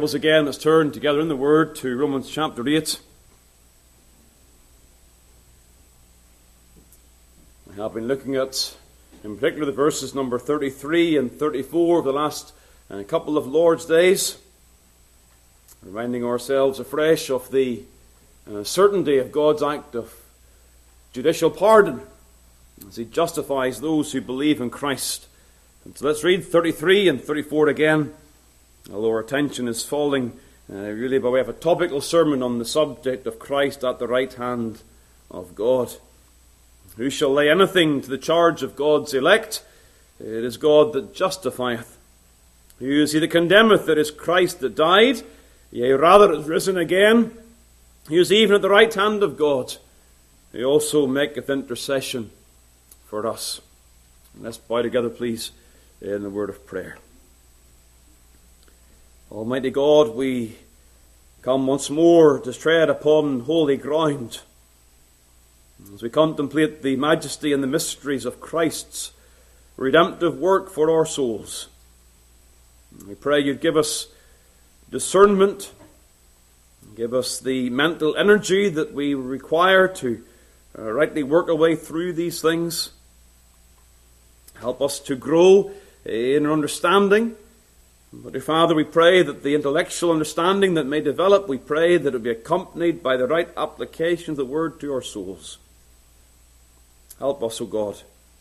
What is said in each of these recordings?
Bibles again, let's turn together in the Word to Romans chapter 8. We have been looking at, in particular, the verses number 33 and 34 of the last couple of Lord's days, reminding ourselves afresh of the certainty of God's act of judicial pardon as He justifies those who believe in Christ. And so let's read 33 and 34 again, although our attention is falling really by way of a topical sermon on the subject of Christ at the right hand of God. Who shall lay anything to the charge of God's elect? It is God that justifieth. Who is he that condemneth? It is Christ that died, yea, rather is risen again. He is even at the right hand of God. He also maketh intercession for us. Let's bow together, please, in the word of prayer. Almighty God, we come once more to tread upon holy ground as we contemplate the majesty and the mysteries of Christ's redemptive work for our souls. We pray you'd give us discernment, give us the mental energy that we require to rightly work our way through these things. Help us to grow in our understanding. But, dear Father, we pray that the intellectual understanding that may develop, we pray that it be accompanied by the right application of the Word to our souls. Help us, O God.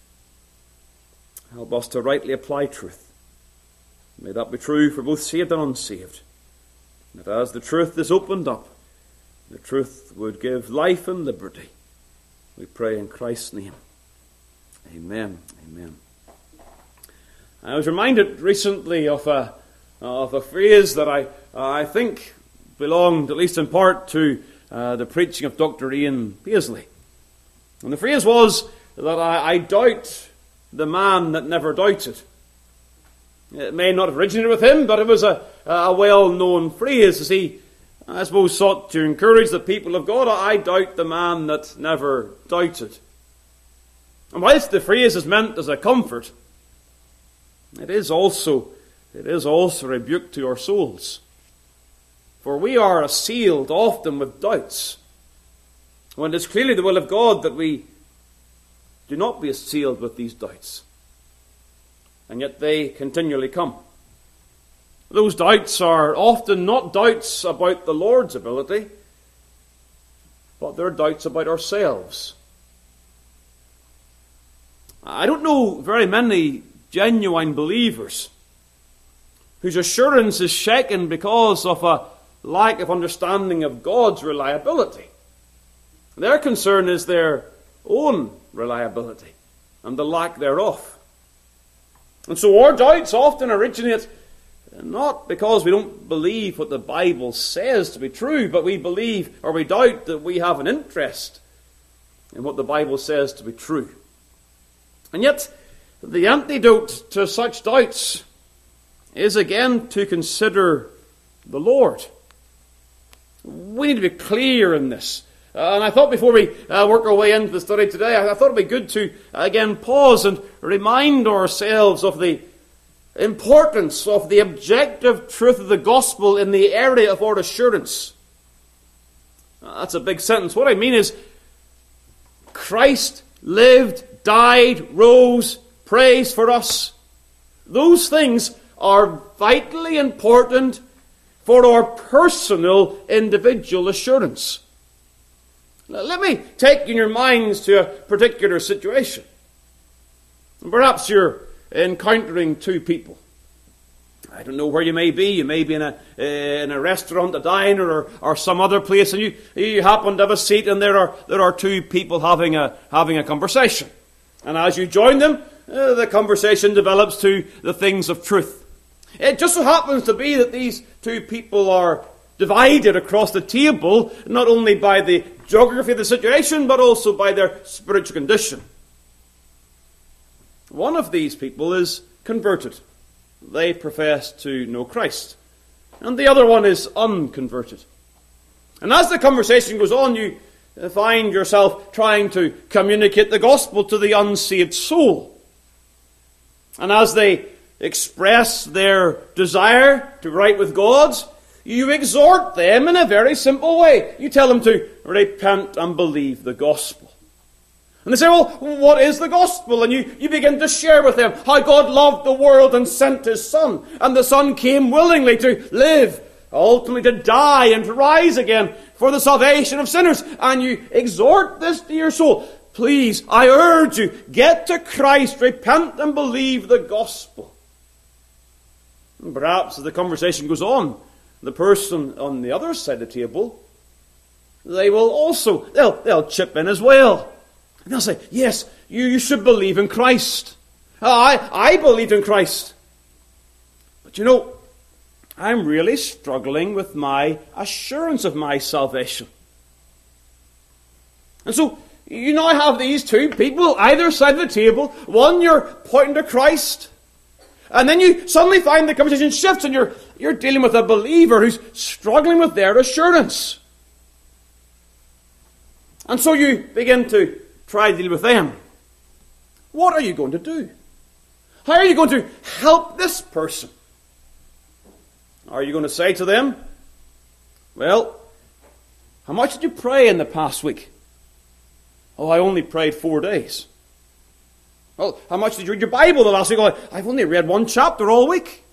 Help us to rightly apply truth. May that be true for both saved and unsaved. That as the truth is opened up, the truth would give life and liberty. We pray in Christ's name. Amen. Amen. I was reminded recently of a phrase that I think belonged, at least in part, to the preaching of Dr. Ian Paisley. And the phrase was that I doubt the man that never doubted. It may not have originated with him, but it was a well-known phrase as he, I suppose, sought to encourage the people of God. I doubt the man that never doubted. And whilst the phrase is meant as a comfort, it is also a rebuke to our souls. For we are assailed often with doubts, when it is clearly the will of God that we do not be assailed with these doubts. And yet they continually come. Those doubts are often not doubts about the Lord's ability, but they're doubts about ourselves. I don't know very many genuine believers whose assurance is shaken because of a lack of understanding of God's reliability. Their concern is their own reliability and the lack thereof. And so our doubts often originate not because we don't believe what the Bible says to be true, but we believe or we doubt that we have an interest in what the Bible says to be true. And yet, the antidote to such doubts is again to consider the Lord. We need to be clear in this. And I thought before we work our way into the study today, I thought it would be good to again pause and remind ourselves of the importance of the objective truth of the gospel in the area of our assurance. That's a big sentence. What I mean is, Christ lived, died, rose, prays for us. Those things are vitally important for our personal, individual assurance. Let me take in your minds to a particular situation. Perhaps you're encountering two people. I don't know where you may be. You may be in a restaurant, a diner, or some other place, and you happen to have a seat, and there are two people having a conversation. And as you join them, the conversation develops to the things of truth. It just so happens to be that these two people are divided across the table, not only by the geography of the situation, but also by their spiritual condition. One of these people is converted. They profess to know Christ. And the other one is unconverted. And as the conversation goes on, you find yourself trying to communicate the gospel to the unsaved soul. And as they express their desire to right with God, you exhort them in a very simple way. You tell them to repent and believe the gospel. And they say, well, what is the gospel? And you begin to share with them how God loved the world and sent his Son. And the Son came willingly to live, ultimately to die and to rise again for the salvation of sinners. And you exhort this dear soul, please, I urge you, get to Christ, repent and believe the gospel. And perhaps as the conversation goes on, the person on the other side of the table, they will also, they'll chip in as well. And they'll say, yes, you should believe in Christ. I believed in Christ. But you know, I'm really struggling with my assurance of my salvation. And so, you now have these two people either side of the table. One, you're pointing to Christ. And then you suddenly find the conversation shifts and you're dealing with a believer who's struggling with their assurance. And so you begin to try to deal with them. What are you going to do? How are you going to help this person? Are you going to say to them, well, how much did you pray in the past week? Oh, I only prayed 4 days. Well, how much did you read your Bible the last week? Oh, I've only read 1 chapter all week.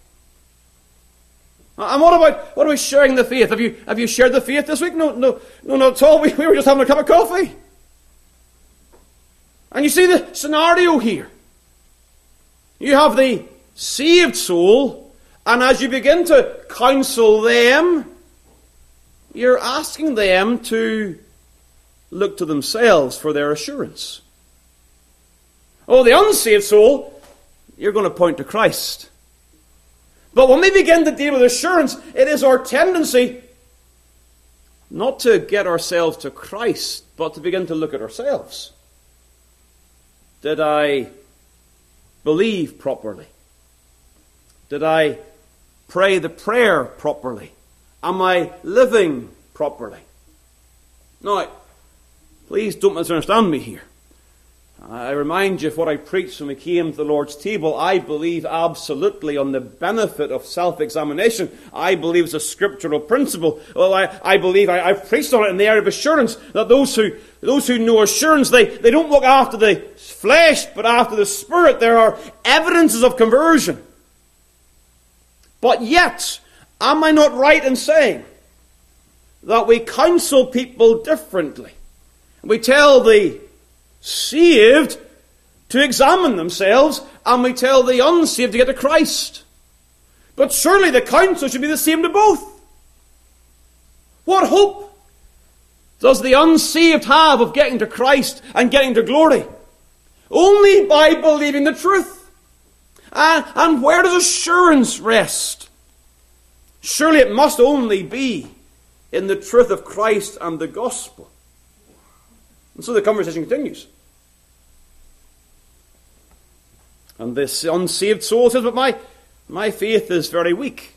And what about sharing the faith? Have you shared the faith this week? No, not at all. We were just having a cup of coffee. And you see the scenario here. You have the saved soul, and as you begin to counsel them, you're asking them to look to themselves for their assurance. Oh, the unsaved soul, you're going to point to Christ. But when we begin to deal with assurance, it is our tendency not to get ourselves to Christ, but to begin to look at ourselves. Did I believe properly? Did I pray the prayer properly? Am I living properly? Now, please don't misunderstand me here. I remind you of what I preached when we came to the Lord's table. I believe absolutely on the benefit of self-examination. I believe it's a scriptural principle. Well, I believe I've preached on it in the area of assurance, that those who know assurance, they don't look after the flesh, but after the Spirit. There are evidences of conversion. But yet, am I not right in saying that we counsel people differently? We tell the saved to examine themselves, and we tell the unsaved to get to Christ. But surely the counsel should be the same to both. What hope does the unsaved have of getting to Christ and getting to glory? Only by believing the truth. And where does assurance rest? Surely it must only be in the truth of Christ and the gospel. And so the conversation continues. And this unsaved soul says, but my faith is very weak.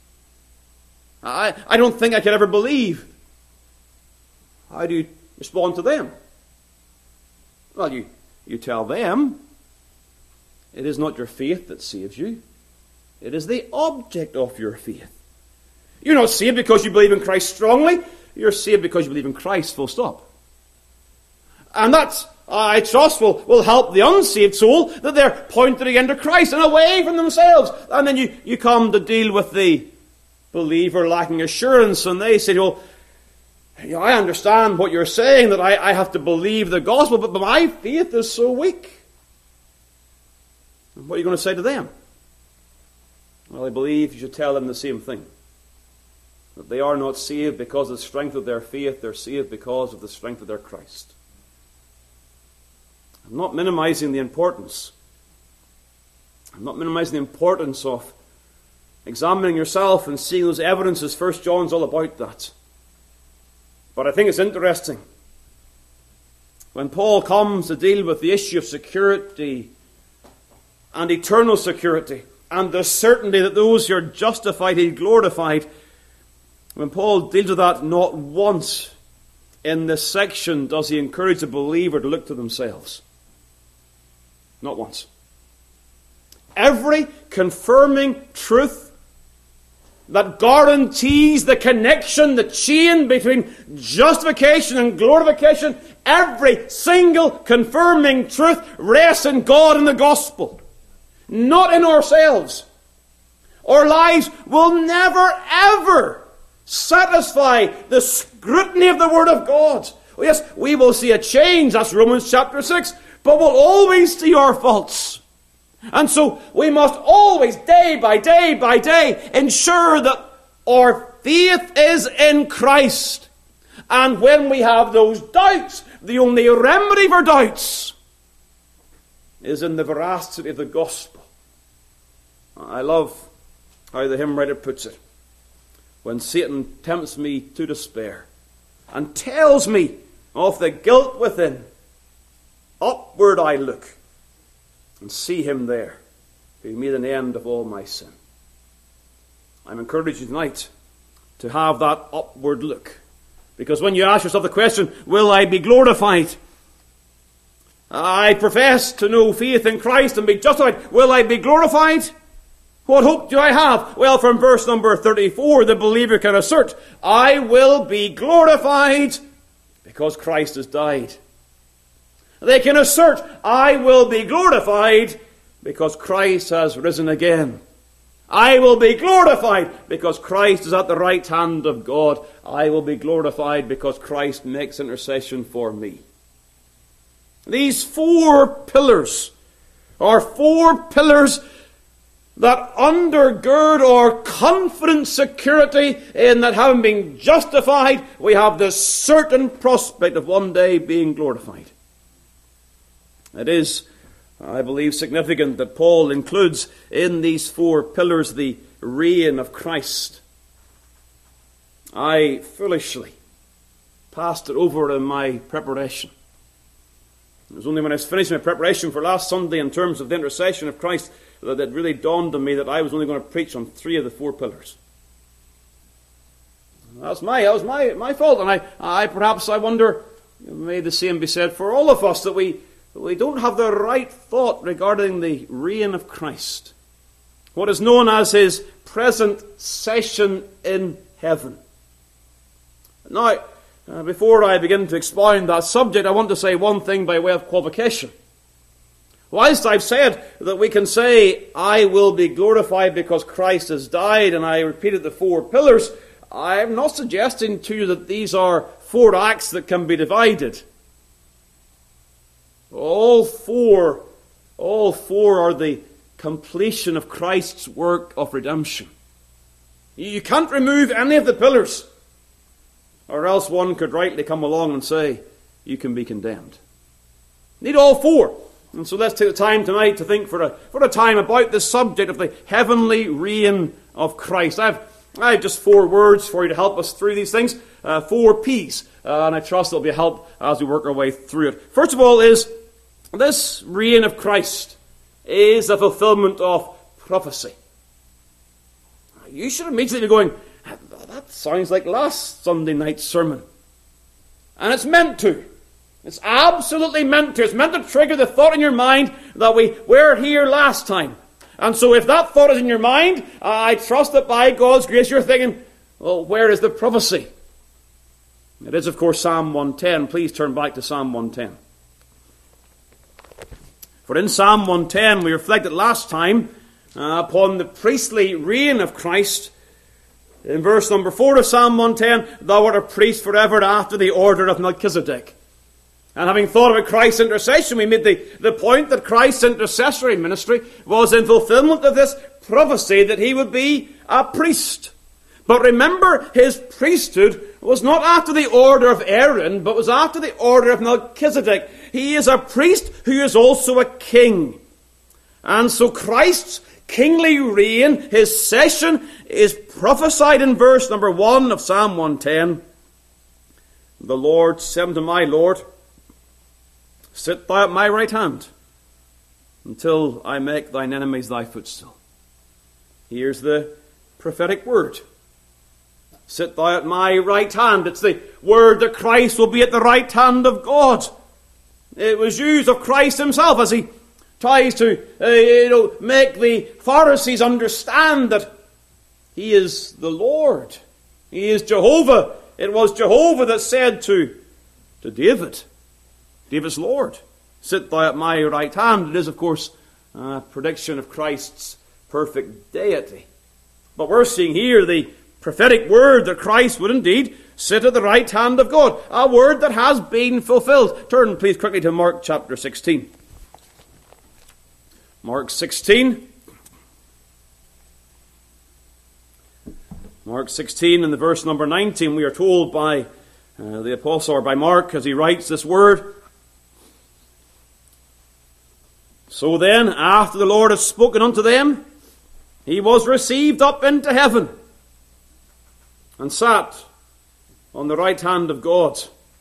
I don't think I could ever believe. How do you respond to them? Well, you tell them, it is not your faith that saves you. It is the object of your faith. You're not saved because you believe in Christ strongly. You're saved because you believe in Christ, full stop. And that's, I trust, will help the unsaved soul, that they're pointed again to Christ and away from themselves. And then you come to deal with the believer lacking assurance, and they say, well, I understand what you're saying, that I have to believe the gospel, but my faith is so weak. And what are you going to say to them? Well, I believe you should tell them the same thing. That they are not saved because of the strength of their faith, they're saved because of the strength of their Christ. I'm not minimizing the importance. I'm not minimizing the importance of examining yourself and seeing those evidences. 1 John's all about that. But I think it's interesting. When Paul comes to deal with the issue of security and eternal security and the certainty that those who are justified are glorified, when Paul deals with that, not once in this section does he encourage the believer to look to themselves. Not once. Every confirming truth that guarantees the connection, the chain between justification and glorification, every single confirming truth rests in God and the gospel, not in ourselves. Our lives will never, ever satisfy the scrutiny of the Word of God. Oh, yes, we will see a change, that's Romans chapter 6, but we'll always see our faults. And so we must always, day by day, ensure that our faith is in Christ. And when we have those doubts, the only remedy for doubts is in the veracity of the gospel. I love how the hymn writer puts it. When Satan tempts me to despair and tells me of the guilt within, upward I look and see him there who made an end of all my sin. I'm encouraging you tonight to have that upward look. Because when you ask yourself the question, will I be glorified? I profess to know faith in Christ and be justified. Will I be glorified? What hope do I have? Well, from verse number 34, the believer can assert, I will be glorified because Christ has died. They can assert, I will be glorified because Christ has risen again. I will be glorified because Christ is at the right hand of God. I will be glorified because Christ makes intercession for me. These four pillars are four pillars that undergird our confident security in that having been justified, we have the certain prospect of one day being glorified. It is, I believe, significant that Paul includes in these four pillars the reign of Christ. I foolishly passed it over in my preparation. It was only when I was finishing my preparation for last Sunday in terms of the intercession of Christ that it really dawned on me that I was only going to preach on three of the four pillars. That was my fault, and I wonder, may the same be said for all of us, that we don't have the right thought regarding the reign of Christ. What is known as his present session in heaven. Now, before I begin to expound that subject, I want to say one thing by way of qualification. Whilst I've said that we can say, I will be glorified because Christ has died, and I repeated the four pillars, I'm not suggesting to you that these are four acts that can be divided. All four are the completion of Christ's work of redemption. You can't remove any of the pillars, or else one could rightly come along and say, you can be condemned. You need all four. And so let's take the time tonight to think for a time about the subject of the heavenly reign of Christ. I have just four words for you to help us through these things. 4 P's. And I trust it'll be a help as we work our way through it. First of all is, this reign of Christ is a fulfillment of prophecy. You should immediately be going, that sounds like last Sunday night's sermon. And it's meant to. It's absolutely meant to. It's meant to trigger the thought in your mind that we were here last time. And so if that thought is in your mind, I trust that by God's grace you're thinking, well, where is the prophecy? It is, of course, Psalm 110. Please turn back to Psalm 110. For in Psalm 110 we reflected last time upon the priestly reign of Christ. In verse number 4 of Psalm 110, thou art a priest forever after the order of Melchizedek. And having thought about Christ's intercession, we made the point that Christ's intercessory ministry was in fulfillment of this prophecy that he would be a priest. But remember, his priesthood was not after the order of Aaron, but was after the order of Melchizedek. He is a priest who is also a king. And so Christ's kingly reign, his session, is prophesied in verse number 1 of Psalm 110. The Lord said unto my Lord, sit thou at my right hand, until I make thine enemies thy footstool. Here's the prophetic word. Sit thou at my right hand. It's the word that Christ will be at the right hand of God. It was used of Christ himself as he tries to make the Pharisees understand that He is the Lord. He is Jehovah. It was Jehovah that said to David, David's Lord, sit thou at my right hand. It is, of course, a prediction of Christ's perfect deity. But we're seeing here the prophetic word that Christ would indeed sit at the right hand of God. A word that has been fulfilled. Turn, please, quickly to Mark chapter 16. Mark 16. Mark 16 and the verse number 19, we are told by the apostle, or by Mark, as he writes this word. So then, after the Lord had spoken unto them, he was received up into heaven, and sat on the right hand of God.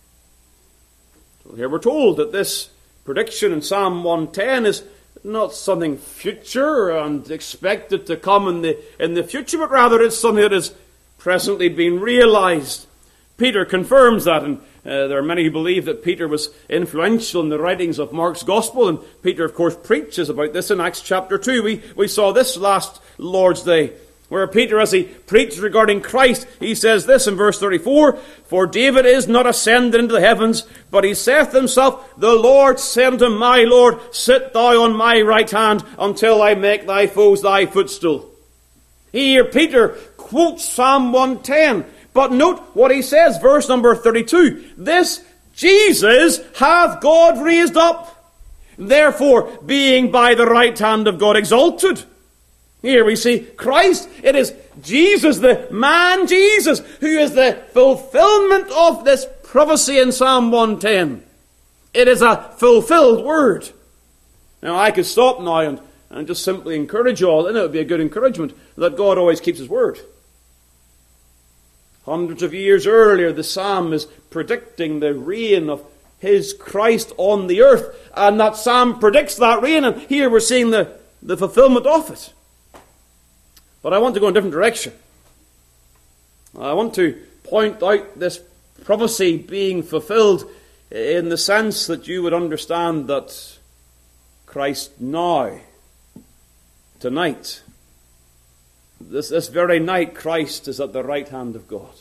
So here we're told that this prediction in Psalm 110 is not something future and expected to come in the future, but rather it's something that is presently being realized. Peter confirms that, and there are many who believe that Peter was influential in the writings of Mark's Gospel, and Peter, of course, preaches about this in Acts chapter 2. We saw this last Lord's Day, where Peter, as he preached regarding Christ, he says this in verse 34, For David is not ascended into the heavens, but he saith himself, The Lord said unto my Lord, Sit thou on my right hand, until I make thy foes thy footstool. Here Peter quotes Psalm 110, but note what he says, verse number 32. This Jesus hath God raised up, therefore being by the right hand of God exalted. Here we see Christ. It is Jesus, the man Jesus, who is the fulfillment of this prophecy in Psalm 110. It is a fulfilled word. Now I could stop now and just simply encourage you all, and it would be a good encouragement, that God always keeps his word. Hundreds of years earlier, the psalm is predicting the reign of his Christ on the earth, and that psalm predicts that reign, and here we're seeing the fulfillment of it. But I want to go in a different direction. I want to point out this prophecy being fulfilled in the sense that you would understand that Christ now, tonight, this very night, Christ is at the right hand of God.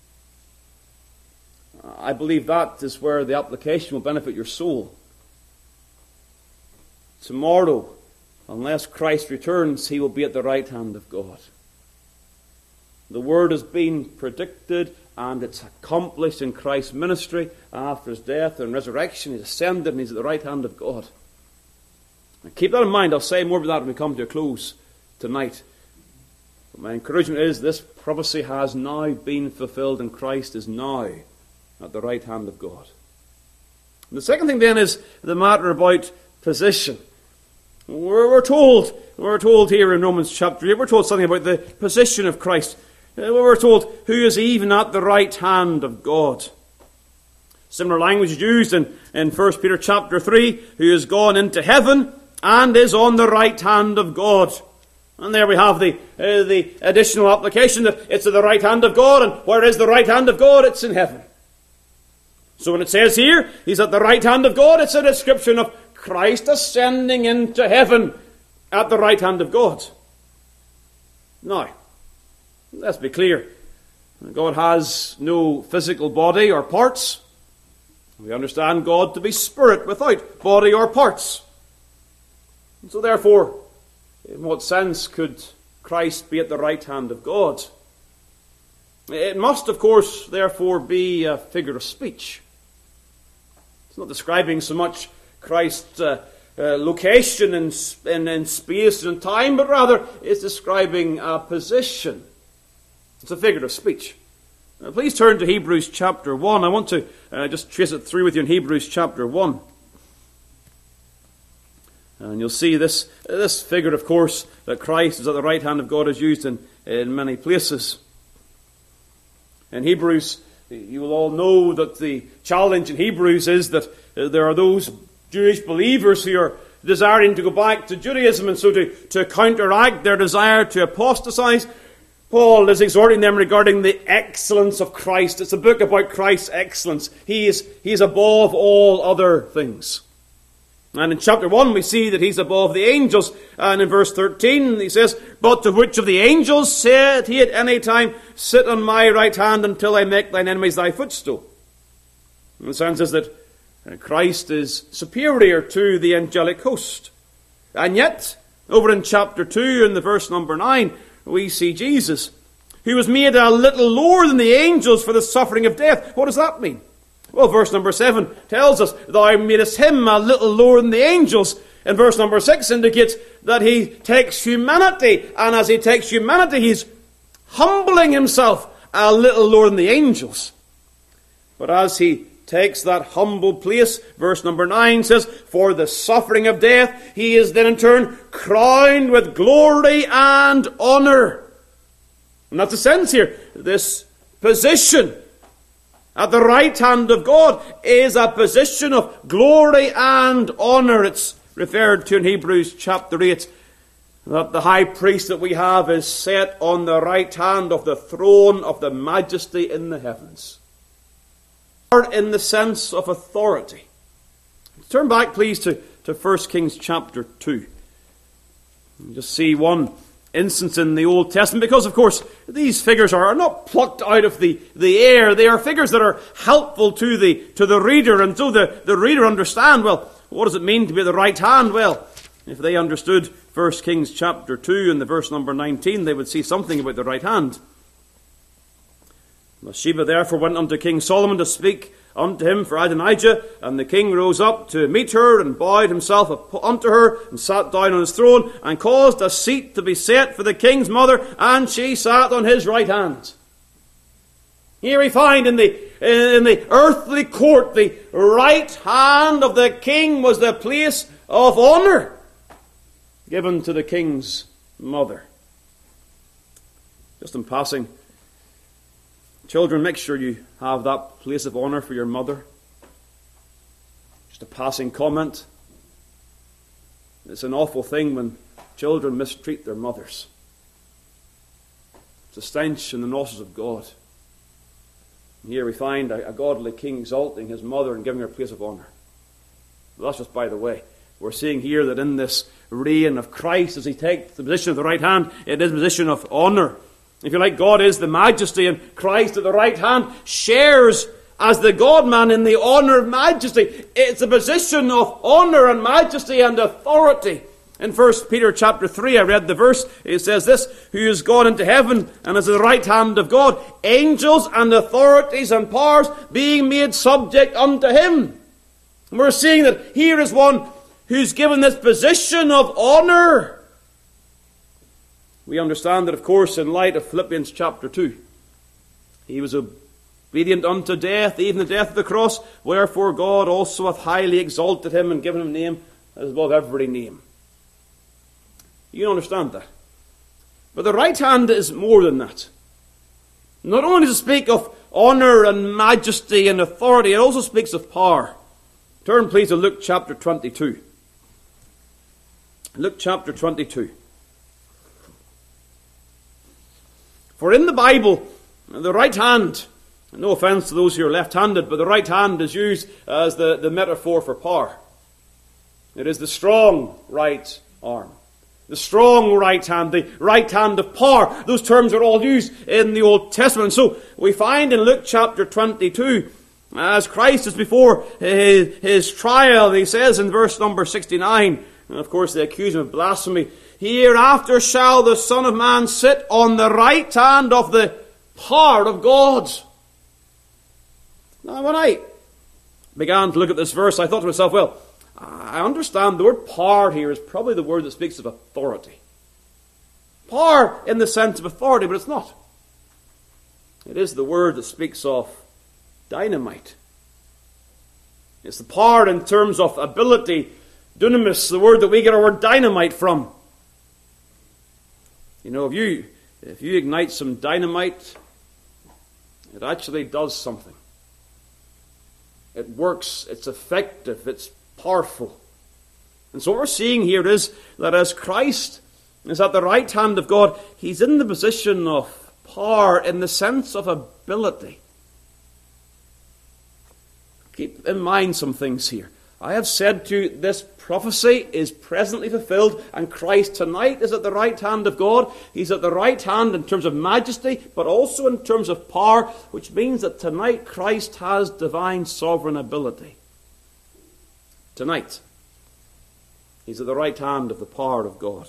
I believe that is where the application will benefit your soul. Tomorrow, unless Christ returns, he will be at the right hand of God. The word has been predicted, and it's accomplished in Christ's ministry after his death and resurrection. He's ascended and he's at the right hand of God. Now, keep that in mind. I'll say more about that when we come to a close tonight. But my encouragement is this prophecy has now been fulfilled, and Christ is now at the right hand of God. And the second thing then is the matter about position. We're told here in Romans chapter 8, we're told something about the position of Christ. We're told who is even at the right hand of God. Similar language is used in 1 Peter chapter 3, who has gone into heaven and is on the right hand of God. And there we have the additional application that it's at the right hand of God, and where is the right hand of God? It's in heaven. So when it says here, he's at the right hand of God, it's a description of Christ ascending into heaven at the right hand of God. Now, let's be clear. God has no physical body or parts. We understand God to be spirit without body or parts. And so therefore, in what sense could Christ be at the right hand of God? It must, of course, therefore be a figure of speech. It's not describing so much Christ's location in space and time, but rather it's describing a position. It's a figure of speech. Please turn to Hebrews chapter 1. I want to just trace it through with you in Hebrews chapter 1. And you'll see this figure, of course, that Christ is at the right hand of God is used in many places. In Hebrews, you will all know that the challenge in Hebrews is that there are those Jewish believers who are desiring to go back to Judaism, and so to counteract their desire to apostatize, Paul is exhorting them regarding the excellence of Christ. It's a book about Christ's excellence. He is above all other things. And in chapter 1 we see that he's above the angels. And in verse 13 he says, "But to which of the angels said he at any time, Sit on my right hand until I make thine enemies thy footstool?" And the sense is that Christ is superior to the angelic host. And yet, over in chapter 2 in the verse number 9, we see Jesus, who was made a little lower than the angels for the suffering of death. What does that mean? Well, verse number 7 tells us, "Thou madest him a little lower than the angels." And verse number 6 indicates that he takes humanity, and as he takes humanity, he's humbling himself a little lower than the angels. But as he takes that humble place, verse number 9 says, "For the suffering of death, he is then in turn crowned with glory and honor." And that's the sense here. This position at the right hand of God is a position of glory and honor. It's referred to in Hebrews chapter 8, that the high priest that we have is set on the right hand of the throne of the majesty in the heavens. In the sense of authority. Turn back, please, to 1 Kings chapter 2. You just see one instance in the Old Testament, because, of course, these figures are not plucked out of the air. They are figures that are helpful to the reader, and so the reader understand, well, what does it mean to be at the right hand? Well, if they understood 1 Kings chapter 2 and the verse number 19, they would see something about the right hand. Bathsheba therefore went unto King Solomon to speak unto him for Adonijah, and the king rose up to meet her, and bowed himself unto her, and sat down on his throne, and caused a seat to be set for the king's mother, and she sat on his right hand. Here we find in the earthly court, the right hand of the king was the place of honor given to the king's mother. Just in passing, children, make sure you have that place of honor for your mother. Just a passing comment. It's an awful thing when children mistreat their mothers. It's a stench in the nostrils of God. And here we find a godly king exalting his mother and giving her a place of honor. But that's just by the way. We're seeing here that in this reign of Christ, as he takes the position of the right hand, it is a position of honor. If you like, God is the majesty, and Christ at the right hand shares as the God-man in the honor of majesty. It's a position of honor and majesty and authority. In 1 Peter chapter 3, I read the verse, it says this, "Who is gone into heaven and is at the right hand of God, angels and authorities and powers being made subject unto him." And we're seeing that here is one who's given this position of honor. We understand that, of course, in light of Philippians chapter 2. He was obedient unto death, even the death of the cross, wherefore God also hath highly exalted him and given him a name that is above every name. You understand that. But the right hand is more than that. Not only does it speak of honor and majesty and authority, it also speaks of power. Turn please to Luke chapter 22. Luke chapter 22. For in the Bible, the right hand, no offense to those who are left-handed, but the right hand is used as the metaphor for power. It is the strong right arm. The strong right hand, the right hand of power. Those terms are all used in the Old Testament. And so we find in Luke chapter 22, as Christ is before his trial, he says in verse number 69, and of course they accuse him of blasphemy, "Hereafter shall the Son of Man sit on the right hand of the power of God." Now when I began to look at this verse, I thought to myself, well, I understand the word power here is probably the word that speaks of authority. Power in the sense of authority, but it's not. It is the word that speaks of dynamite. It's the power in terms of ability, dunamis, the word that we get our word dynamite from. You know, if you ignite some dynamite, it actually does something. It works, it's effective, it's powerful. And so what we're seeing here is that as Christ is at the right hand of God, he's in the position of power in the sense of ability. Keep in mind some things here. I have said to you, this prophecy is presently fulfilled, and Christ tonight is at the right hand of God. He's at the right hand in terms of majesty, but also in terms of power, which means that tonight Christ has divine sovereign ability. Tonight, he's at the right hand of the power of God.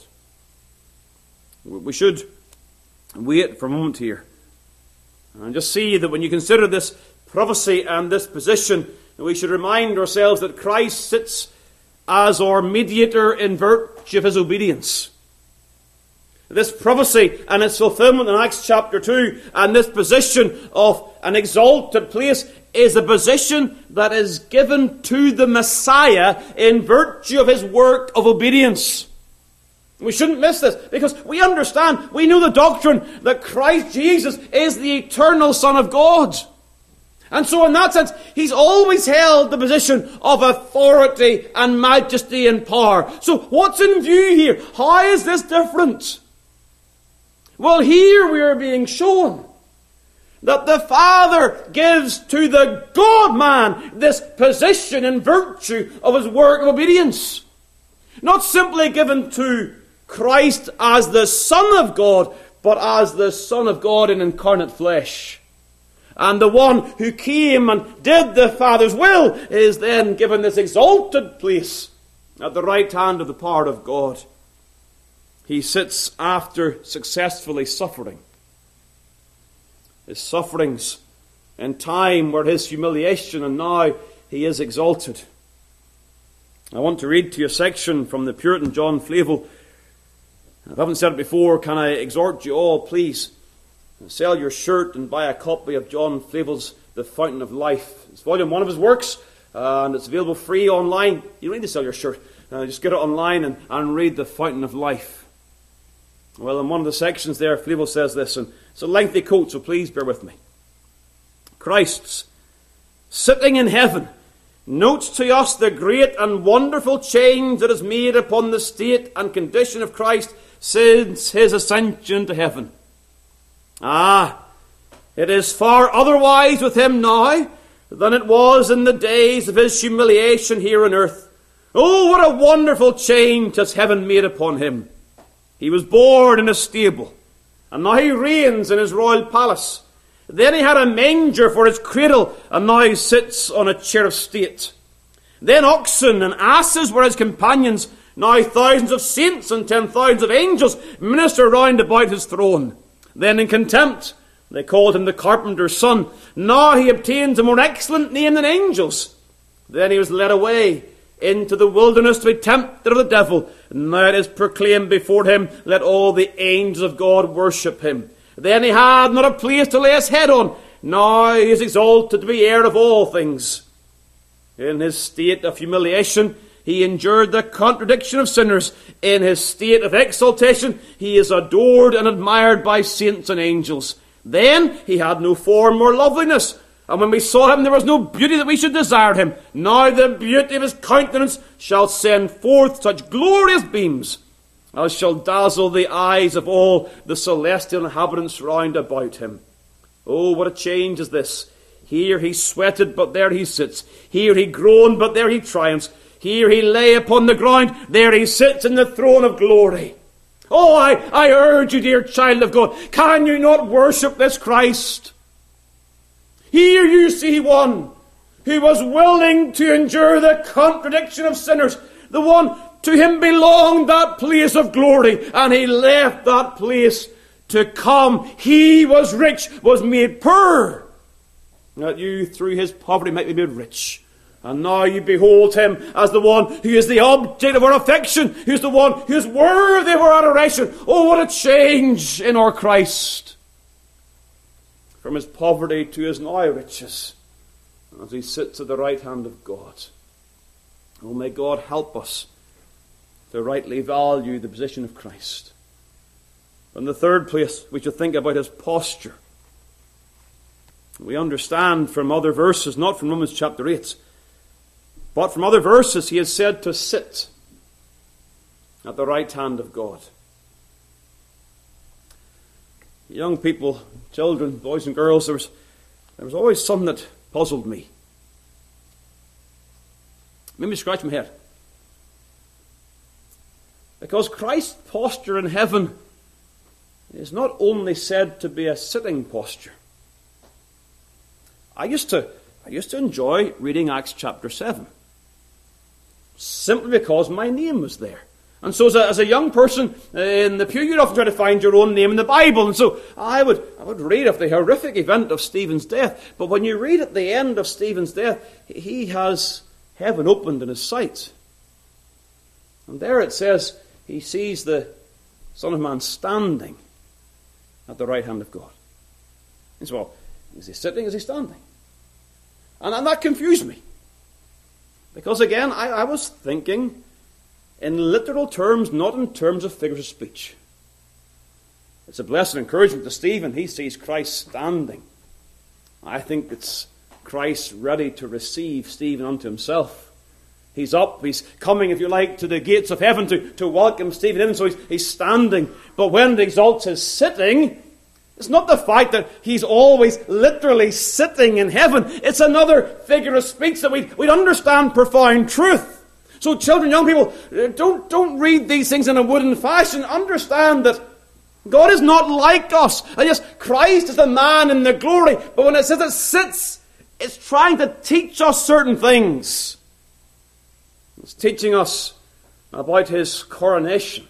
We should wait for a moment here and just see that when you consider this prophecy and this position, we should remind ourselves that Christ sits as our mediator in virtue of his obedience. This prophecy and its fulfillment in Acts chapter 2 and this position of an exalted place is a position that is given to the Messiah in virtue of his work of obedience. We shouldn't miss this, because we understand, we know the doctrine that Christ Jesus is the eternal Son of God. And so in that sense, he's always held the position of authority and majesty and power. So what's in view here? How is this different? Well, here we are being shown that the Father gives to the God-man this position in virtue of his work of obedience. Not simply given to Christ as the Son of God, but as the Son of God in incarnate flesh. And the one who came and did the Father's will is then given this exalted place at the right hand of the power of God. He sits after successfully suffering. His sufferings in time were his humiliation, and now he is exalted. I want to read to you a section from the Puritan John Flavel. If I haven't said it before, can I exhort you all, please, sell your shirt and buy a copy of John Flavel's The Fountain of Life. It's volume 1 of his works, and it's available free online. You don't need to sell your shirt. Just get it online and read The Fountain of Life. Well, in one of the sections there, Flavel says this, and it's a lengthy quote, so please bear with me. Christ's sitting in heaven notes to us the great and wonderful change that is made upon the state and condition of Christ since his ascension to heaven. It is far otherwise with him now than it was in the days of his humiliation here on earth. Oh, what a wonderful change has heaven made upon him. He was born in a stable, and now he reigns in his royal palace. Then he had a manger for his cradle, and now he sits on a chair of state. Then oxen and asses were his companions. Now thousands of saints and 10,000 of angels minister round about his throne. Then in contempt they called him the carpenter's son. Now he obtains a more excellent name than angels. Then he was led away into the wilderness to be tempted of the devil. Now it is proclaimed before him, let all the angels of God worship him. Then he had not a place to lay his head on. Now he is exalted to be heir of all things. In his state of humiliation, he endured the contradiction of sinners. In his state of exaltation, he is adored and admired by saints and angels. Then he had no form or loveliness, and when we saw him, there was no beauty that we should desire him. Now the beauty of his countenance shall send forth such glorious beams as shall dazzle the eyes of all the celestial inhabitants round about him. Oh, what a change is this! Here he sweated, but there he sits. Here he groaned, but there he triumphs. Here he lay upon the ground, there he sits in the throne of glory. Oh, I urge you, dear child of God, can you not worship this Christ? Here you see one who was willing to endure the contradiction of sinners. The one, to him belonged that place of glory, and he left that place to come. He was rich, was made poor, that you through his poverty might be made rich. And now you behold him as the one who is the object of our affection, who is the one who is worthy of our adoration. Oh, what a change in our Christ! From his poverty to his now riches, as he sits at the right hand of God. Oh, may God help us to rightly value the position of Christ. In the third place, we should think about his posture. We understand from other verses, not from Romans chapter 8, but from other verses, he is said to sit at the right hand of God. Young people, children, boys and girls, there was always something that puzzled me. Made me scratch my head. Because Christ's posture in heaven is not only said to be a sitting posture. I used to enjoy reading Acts chapter 7. Simply because my name was there. And so as a young person in the pew, you'd often try to find your own name in the Bible. And so I would read of the horrific event of Stephen's death. But when you read at the end of Stephen's death, he has heaven opened in his sight. And there it says he sees the Son of Man standing at the right hand of God. And so, well, is he sitting? Is he standing? And that confused me. Because again, I was thinking in literal terms, not in terms of figures of speech. It's a blessed encouragement to Stephen. He sees Christ standing. I think it's Christ ready to receive Stephen unto himself. He's up, he's coming, if you like, to the gates of heaven to welcome Stephen in, so he's standing. But when it exalts his sitting, it's not the fact that he's always literally sitting in heaven. It's another figure of speech that we'd understand profound truth. So children, young people, don't read these things in a wooden fashion. Understand that God is not like us. And yes, Christ is the man in the glory. But when it says it sits, it's trying to teach us certain things. It's teaching us about his coronation.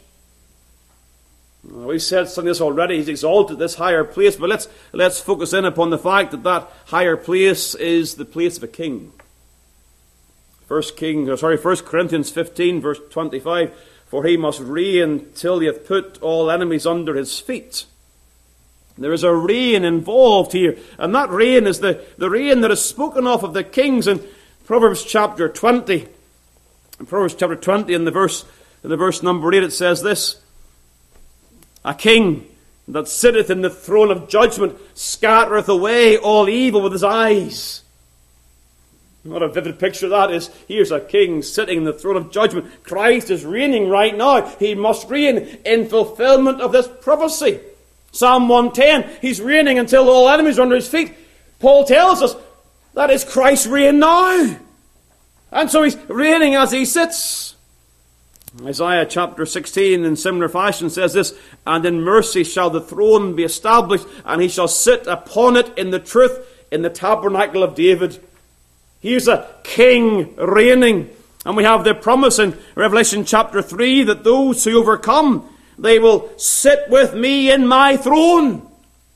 We've said some of this already. He's exalted this higher place. But let's focus in upon the fact that higher place is the place of a king. 1 Corinthians 15, verse 25. For he must reign till he hath put all enemies under his feet. There is a reign involved here. And that reign is the reign that is spoken of the kings in Proverbs chapter 20. In Proverbs chapter 20, in the verse number 8, it says this: a king that sitteth in the throne of judgment scattereth away all evil with his eyes. What a vivid picture that is. Here's a king sitting in the throne of judgment. Christ is reigning right now. He must reign in fulfillment of this prophecy. Psalm 110, he's reigning until all enemies are under his feet. Paul tells us that is Christ's reign now. And so he's reigning as he sits. Isaiah chapter 16 in similar fashion says this: and in mercy shall the throne be established, and he shall sit upon it in the truth, in the tabernacle of David. Here's a king reigning. And we have the promise in Revelation chapter 3 that those who overcome, they will sit with me in my throne.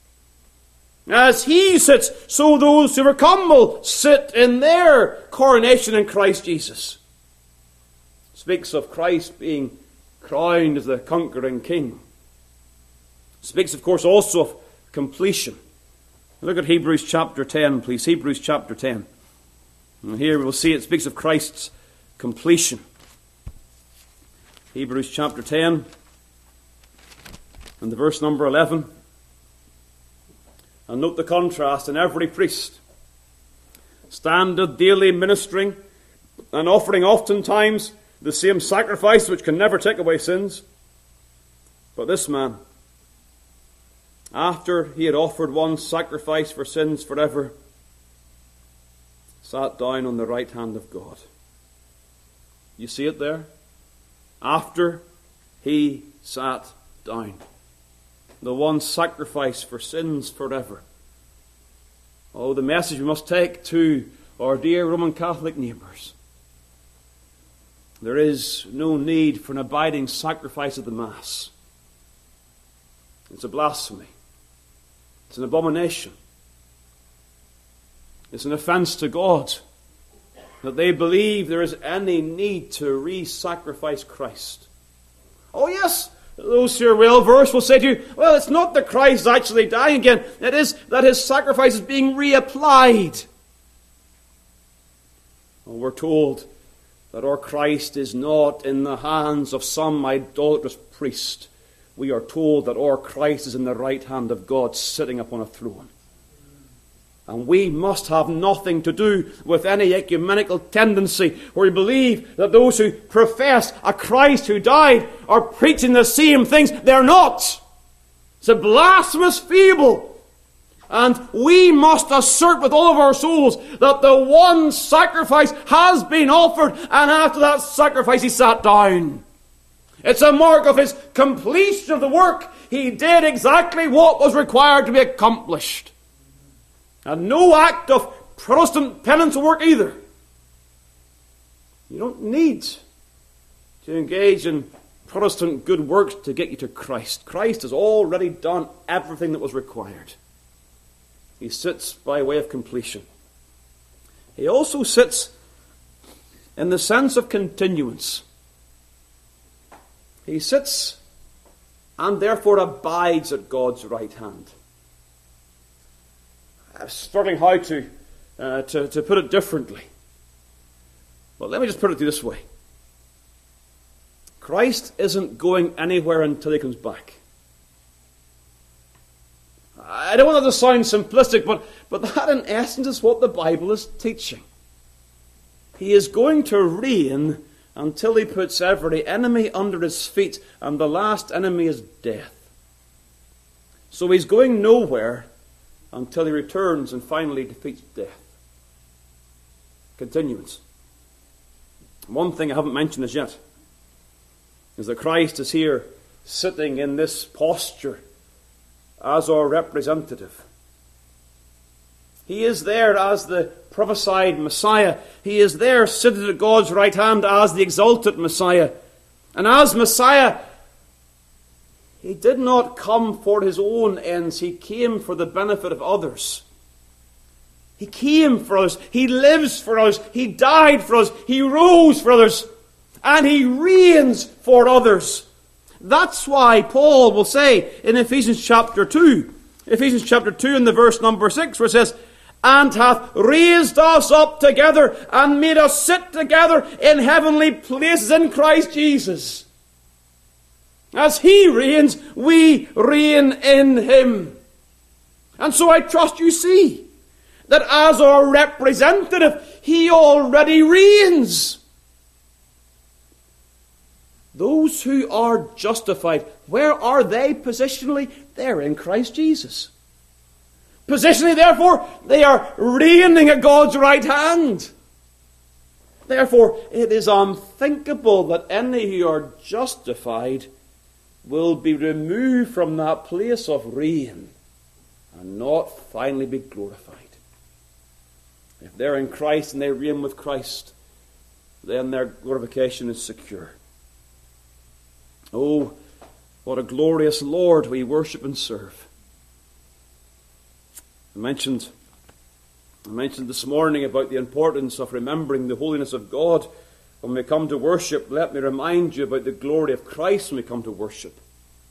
As he sits, so those who overcome will sit in their coronation in Christ Jesus. It speaks of Christ being crowned as the conquering king. It speaks, of course, also of completion. Look at Hebrews chapter 10, please. Hebrews chapter 10. And here we will see it speaks of Christ's completion. Hebrews chapter 10 and the verse number 11. And note the contrast. And every priest standeth daily ministering and offering oftentimes the same sacrifice which can never take away sins. But this man, after he had offered one sacrifice for sins forever, sat down on the right hand of God. You see it there? After he sat down. The one sacrifice for sins forever. Oh, the message we must take to our dear Roman Catholic neighbours. There is no need for an abiding sacrifice of the Mass. It's a blasphemy. It's an abomination. It's an offence to God that they believe there is any need to re-sacrifice Christ. Oh yes, those who are well-versed will say to you, well, it's not that Christ is actually dying again. It is that his sacrifice is being reapplied. Well, we're told that our Christ is not in the hands of some idolatrous priest. We are told that our Christ is in the right hand of God, sitting upon a throne. And we must have nothing to do with any ecumenical tendency where we believe that those who profess a Christ who died are preaching the same things. They're not. It's a blasphemous fable. And we must assert with all of our souls that the one sacrifice has been offered, and after that sacrifice he sat down. It's a mark of his completion of the work. He did exactly what was required to be accomplished. And no act of Protestant penance will work either. You don't need to engage in Protestant good works to get you to Christ. Christ has already done everything that was required. He sits by way of completion. He also sits in the sense of continuance. He sits and therefore abides at God's right hand. I'm struggling how to put it differently. But let me just put it this way. Christ isn't going anywhere until he comes back. I don't want that to sound simplistic, but that in essence is what the Bible is teaching. He is going to reign until he puts every enemy under his feet, and the last enemy is death. So he's going nowhere until he returns and finally defeats death. Continuance. One thing I haven't mentioned as yet is that Christ is here sitting in this posture as our representative. He is there as the prophesied Messiah. He is there seated at God's right hand as the exalted Messiah. And as Messiah, he did not come for his own ends. He came for the benefit of others. He came for us. He lives for us. He died for us. He rose for others. And he reigns for others. That's why Paul will say in Ephesians chapter 2, Ephesians chapter 2 in the verse number 6, where it says, and hath raised us up together and made us sit together in heavenly places in Christ Jesus. As he reigns, we reign in him. And so I trust you see that as our representative, he already reigns. Those who are justified, where are they positionally? They're in Christ Jesus. Positionally, therefore, they are reigning at God's right hand. Therefore, it is unthinkable that any who are justified will be removed from that place of reign and not finally be glorified. If they're in Christ and they reign with Christ, then their glorification is secure. Oh, what a glorious Lord we worship and serve. I mentioned this morning about the importance of remembering the holiness of God when we come to worship. Let me remind you about the glory of Christ when we come to worship.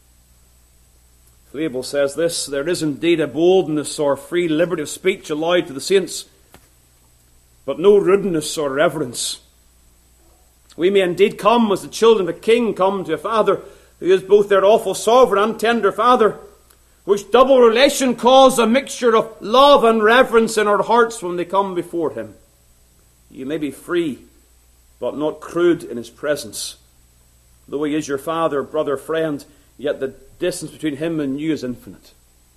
Flavel says this, there is indeed a boldness or free liberty of speech allowed to the saints, but no rudeness or reverence. We may indeed come as the children of a king come to a father who is both their awful sovereign and tender father, which double relation causes a mixture of love and reverence in our hearts when they come before him. You may be free, but not crude in his presence. Though he is your father, brother, friend, yet the distance between him and you is infinite.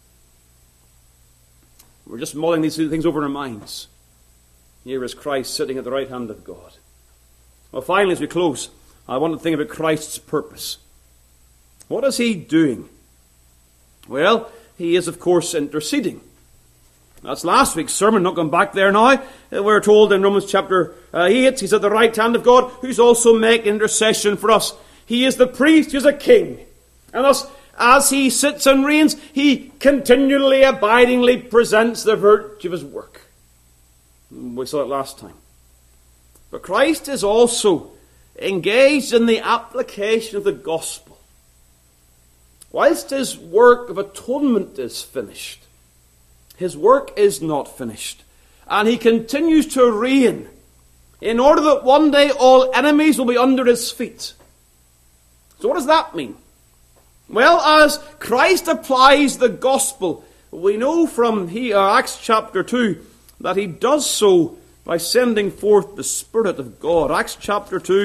We're just mulling these things over in our minds. Here is Christ sitting at the right hand of God. Well, finally, as we close, I want to think about Christ's purpose. What is he doing? Well, he is, of course, interceding. That's last week's sermon, not going back there now. We're told in Romans chapter 8, he's at the right hand of God, who's also making intercession for us. He is the priest, he's a king. And thus, as he sits and reigns, he continually, abidingly presents the virtue of his work. We saw it last time. But Christ is also engaged in the application of the gospel. Whilst his work of atonement is finished, his work is not finished. And he continues to reign in order that one day all enemies will be under his feet. So what does that mean? Well, as Christ applies the gospel, we know from Acts chapter 2 that he does so by sending forth the Spirit of God. Acts chapter 2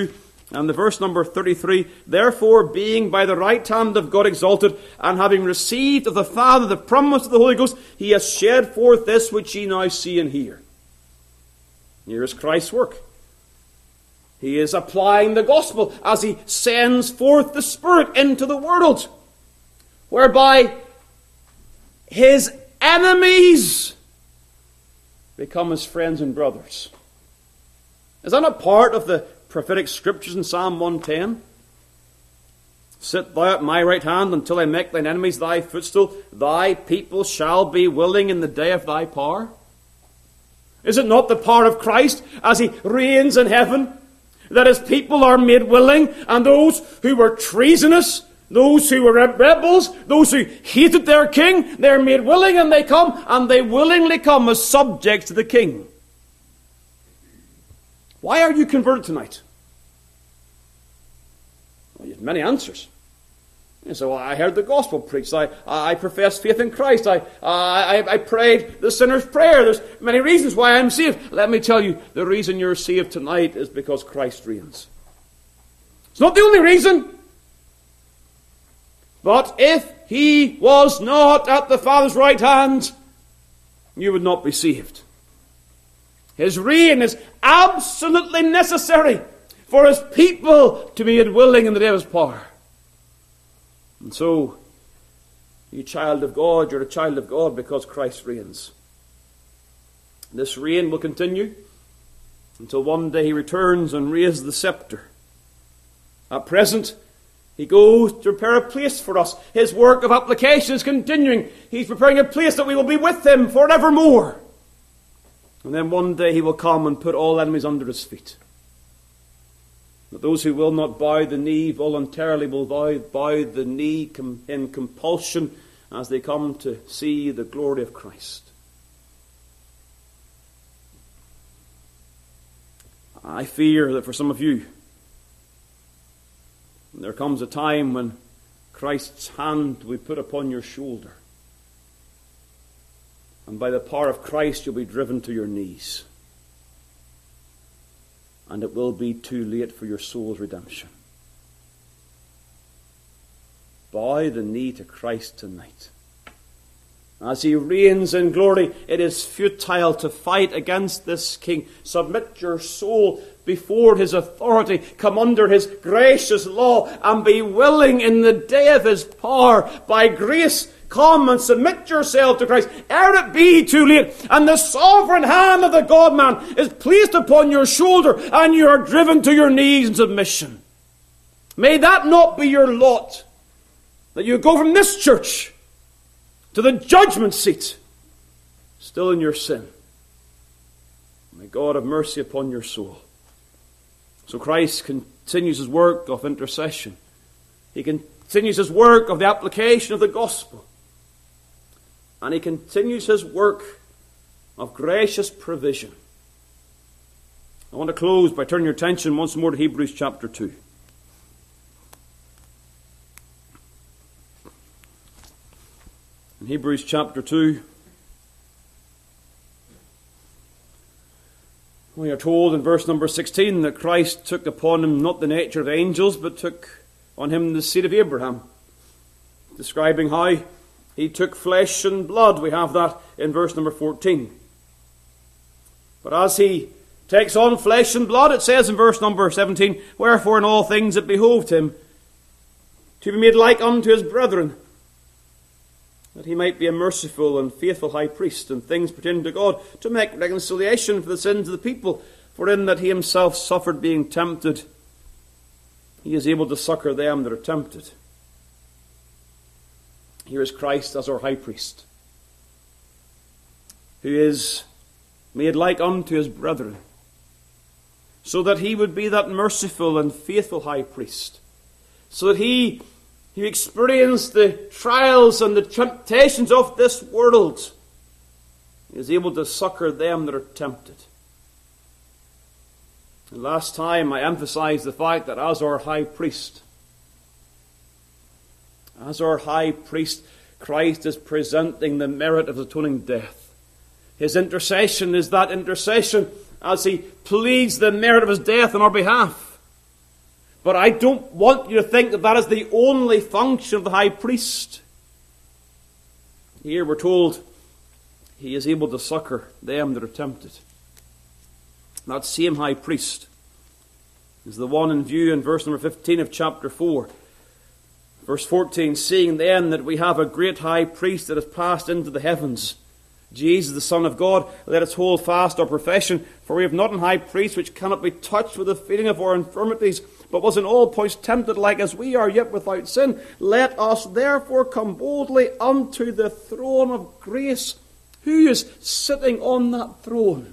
And the verse number 33, therefore, being by the right hand of God exalted, and having received of the Father the promise of the Holy Ghost, he has shed forth this which ye now see and hear. Here is Christ's work. He is applying the gospel as he sends forth the Spirit into the world, whereby his enemies become his friends and brothers. Is that not part of the prophetic scriptures in Psalm 110? Sit thou at my right hand until I make thine enemies thy footstool. Thy people shall be willing in the day of thy power. Is it not the power of Christ as he reigns in heaven, that his people are made willing, and those who were treasonous, those who were rebels, those who hated their king, they're made willing and they come, and they willingly come as subjects to the king? Why are you converted tonight? Well, you have many answers. You say, well, I heard the gospel preached. I professed faith in Christ. I prayed the sinner's prayer. There's many reasons why I'm saved. Let me tell you, the reason you're saved tonight is because Christ reigns. It's not the only reason. But if he was not at the Father's right hand, you would not be saved. His reign is absolutely necessary for his people to be made willing in the day of his power. And so, you child of God, you're a child of God because Christ reigns. This reign will continue until one day he returns and raises the scepter. At present, he goes to prepare a place for us. His work of application is continuing. He's preparing a place that we will be with him forevermore. And then one day he will come and put all enemies under his feet. But those who will not bow the knee voluntarily will bow the knee in compulsion as they come to see the glory of Christ. I fear that for some of you, there comes a time when Christ's hand will be put upon your shoulder, and by the power of Christ you'll be driven to your knees. And it will be too late for your soul's redemption. Bow the knee to Christ tonight. As he reigns in glory, it is futile to fight against this king. Submit your soul before his authority. Come under his gracious law and be willing in the day of his power. By grace, come and submit yourself to Christ, ere it be too late, and the sovereign hand of the God-man is placed upon your shoulder, and you are driven to your knees in submission. May that not be your lot, that you go from this church to the judgment seat, still in your sin. May God have mercy upon your soul. So Christ continues his work of intercession. He continues his work of the application of the gospel. And he continues his work of gracious provision. I want to close by turning your attention once more to Hebrews chapter 2. In Hebrews chapter 2, we are told in verse number 16 that Christ took upon him not the nature of angels, but took on him the seed of Abraham, describing how he took flesh and blood. We have that in verse number 14. But as he takes on flesh and blood, it says in verse number 17, wherefore in all things it behoved him to be made like unto his brethren, that he might be a merciful and faithful high priest in things pertaining to God, to make reconciliation for the sins of the people. For in that he himself suffered being tempted, he is able to succor them that are tempted. Here is Christ as our high priest, who is made like unto his brethren, so that he would be that merciful and faithful high priest, so that he experienced the trials and the temptations of this world, is able to succor them that are tempted. And last time I emphasized the fact that as our high priest, Christ is presenting the merit of atoning death. His intercession is that intercession as he pleads the merit of his death on our behalf. But I don't want you to think that that is the only function of the high priest. Here we're told he is able to succor them that are tempted. That same high priest is the one in view in verse number 15 of chapter 4. Verse 14, seeing then that we have a great high priest that has passed into the heavens, Jesus the Son of God, let us hold fast our profession, for we have not an high priest which cannot be touched with the feeling of our infirmities, but was in all points tempted like as we are, yet without sin. Let us therefore come boldly unto the throne of grace. Who is sitting on that throne?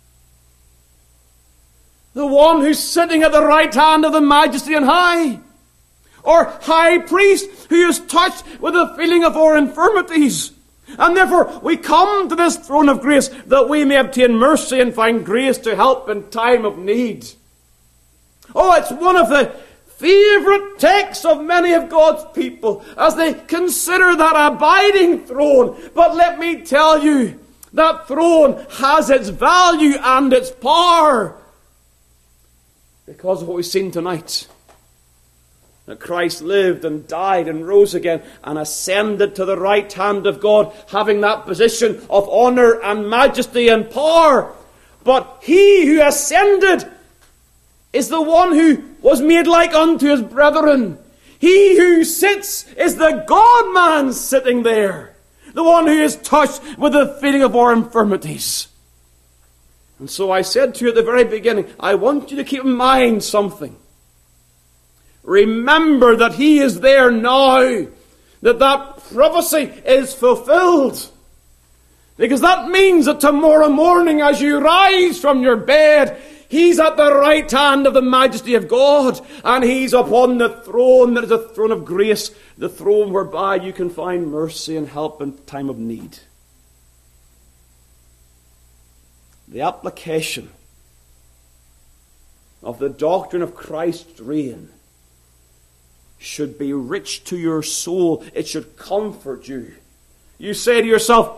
The one who's sitting at the right hand of the Majesty on high. Or high priest who is touched with the feeling of our infirmities. And therefore we come to this throne of grace that we may obtain mercy and find grace to help in time of need. Oh, it's one of the favorite texts of many of God's people as they consider that abiding throne. But let me tell you, that throne has its value and its power because of what we've seen tonight. That Christ lived and died and rose again and ascended to the right hand of God, having that position of honor and majesty and power. But he who ascended is the one who was made like unto his brethren. He who sits is the God-man sitting there. The one who is touched with the feeling of our infirmities. And so I said to you at the very beginning, I want you to keep in mind something. Remember that he is there now. That prophecy is fulfilled. Because that means that tomorrow morning as you rise from your bed, he's at the right hand of the majesty of God. And he's upon the throne that is a throne of grace. The throne whereby you can find mercy and help in time of need. The application of the doctrine of Christ's reign should be rich to your soul. It should comfort you. You say to yourself,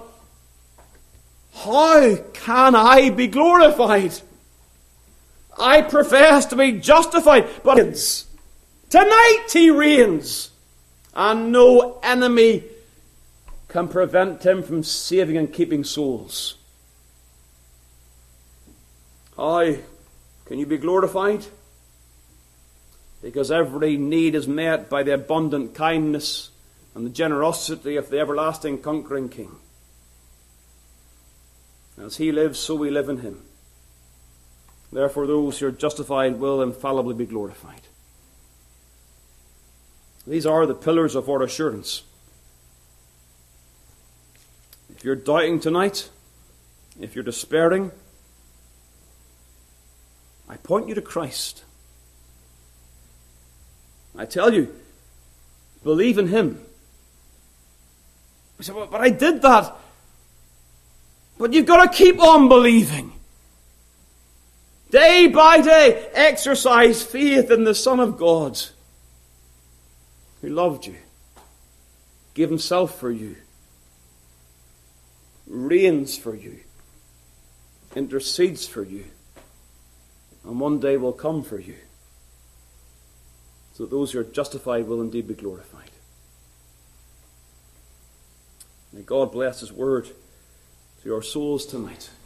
how can I be glorified? I profess to be justified, but tonight he reigns, and no enemy can prevent him from saving and keeping souls. How can you be glorified? Because every need is met by the abundant kindness and the generosity of the everlasting conquering King. As he lives, so we live in him. Therefore, those who are justified will infallibly be glorified. These are the pillars of our assurance. If you're doubting tonight, if you're despairing, I point you to Christ. I tell you, believe in him. I said, but I did that. But you've got to keep on believing. Day by day, exercise faith in the Son of God, who loved you, gave himself for you, reigns for you, intercedes for you, and one day will come for you, so that those who are justified will indeed be glorified. May God bless his word to your souls tonight.